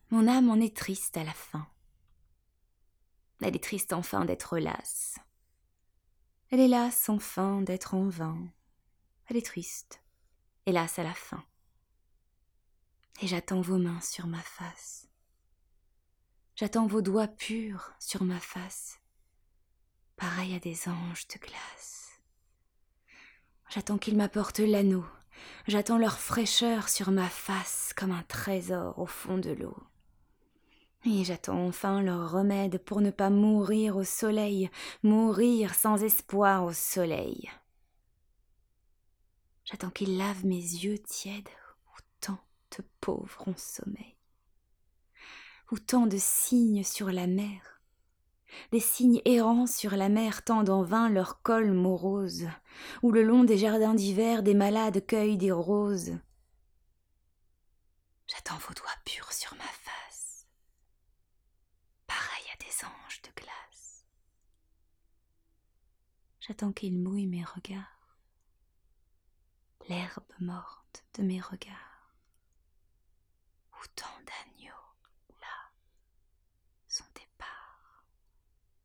Mon âme en est triste à la fin. Elle est triste enfin d'être lasse. Elle est lasse enfin d'être en vain. Elle est triste, hélas à la fin. Et j'attends vos mains sur ma face. J'attends vos doigts purs sur ma face, pareils à des anges de glace. J'attends qu'ils m'apportent l'anneau. J'attends leur fraîcheur sur ma face comme un trésor au fond de l'eau. Et j'attends enfin leur remède pour ne pas mourir au soleil, mourir sans espoir au soleil. J'attends qu'ils lavent mes yeux tièdes où tant de pauvres ont sommeil. Où tant de cygnes sur la mer, des cygnes errants sur la mer tendent en vain leur col morose, où le long des jardins d'hiver des malades cueillent des roses. J'attends vos doigts purs sur ma face, pareils à des anges de glace. J'attends qu'ils mouillent mes regards, l'herbe morte de mes regards.